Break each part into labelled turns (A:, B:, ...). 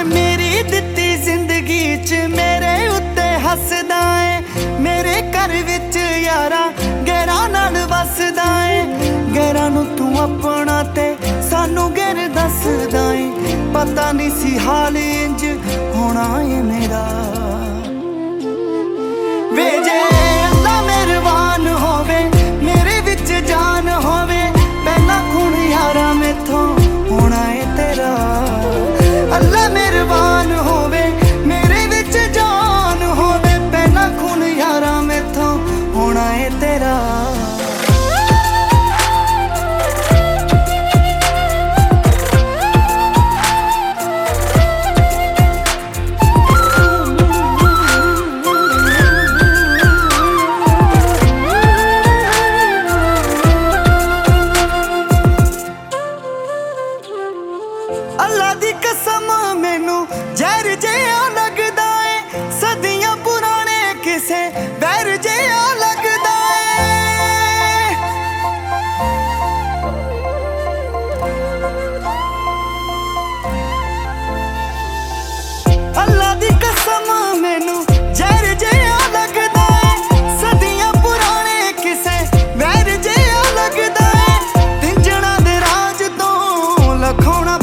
A: मेरी दित्ती जिंदगी च मेरे उत्ते हसदा है। मेरे घर विच यारा गैरां नाल वसदा है। गैरां नूं तू अपना ते सानू गैर दसदा है। पता नहीं सी हाल इंज होना है मेरा। वे जे अल्लाह मेहरबान होवे मेरे विच जान होवे, पहला खून यारा मैथों होना है तेरा। अल्लाह मेहरबान होवे मेरे विच जान होवे, पहला खून यारा मैथों होना है तेरा। अल्लाह दी कसम मैनू जहर जिहा लगदा है, सदियां पुराने किसे वैर जिहा लगदा है। अल्लाह दी कसम मैनू जहर जिहा लगदा है, सदियां पुराने किसे वैर जिहा लगदा है। तिंजना दे राज तो लखोना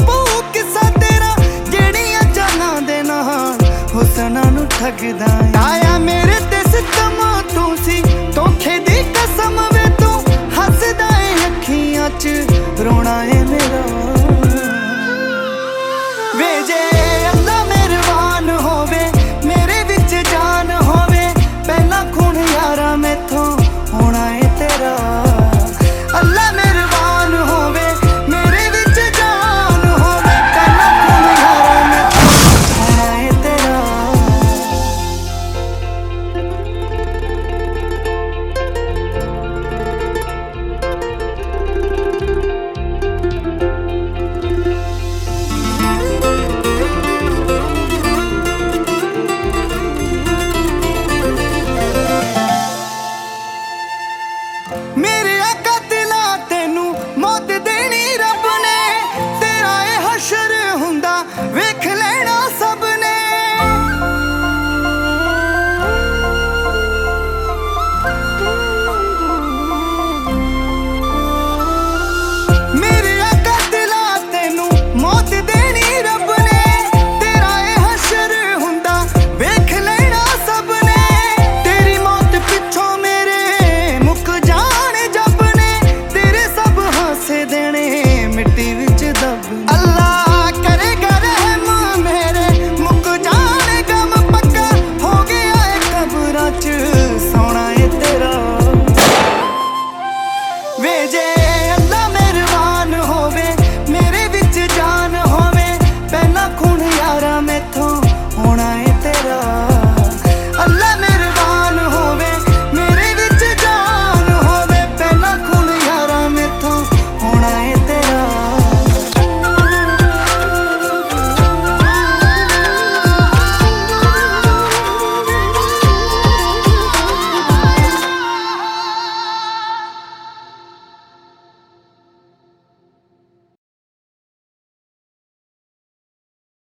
A: हुसना नू ठगदा आया मेरे ते सितम तू सी, धोखे दी कसम वे तू हसदा है। अखियां च रोना है मेरा। वे जे